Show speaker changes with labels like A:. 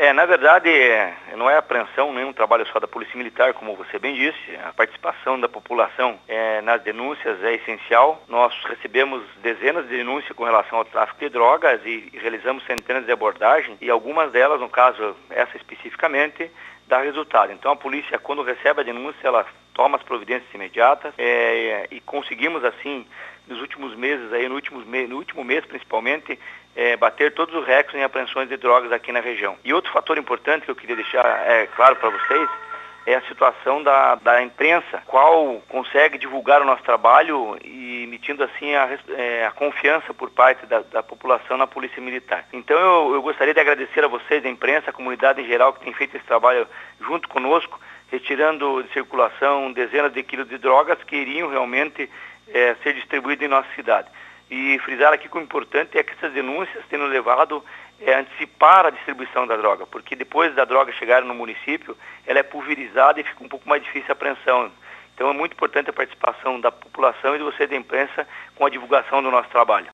A: Na verdade, não é apreensão, nem um trabalho só da Polícia Militar, como você bem disse. A participação da população nas denúncias é essencial. Nós recebemos dezenas de denúncias com relação ao tráfico de drogas e realizamos centenas de abordagens, e algumas delas, no caso, essa especificamente, dá resultado. Então a polícia, quando recebe a denúncia, ela toma as providências imediatas e conseguimos, assim, nos últimos meses, no último mês principalmente, bater todos os recordes em apreensões de drogas aqui na região. E outro fator importante que eu queria deixar claro para vocês é a situação da imprensa, qual consegue divulgar o nosso trabalho e emitindo assim a confiança por parte da população na Polícia Militar. Então eu gostaria de agradecer a vocês, a imprensa, a comunidade em geral, que tem feito esse trabalho junto conosco, retirando de circulação dezenas de quilos de drogas que iriam realmente ser distribuídas em nossa cidade. E frisar aqui que o importante é que essas denúncias tenham levado a antecipar a distribuição da droga, porque depois da droga chegar no município, ela é pulverizada e fica um pouco mais difícil a apreensão. Então é muito importante a participação da população e de você da imprensa com a divulgação do nosso trabalho.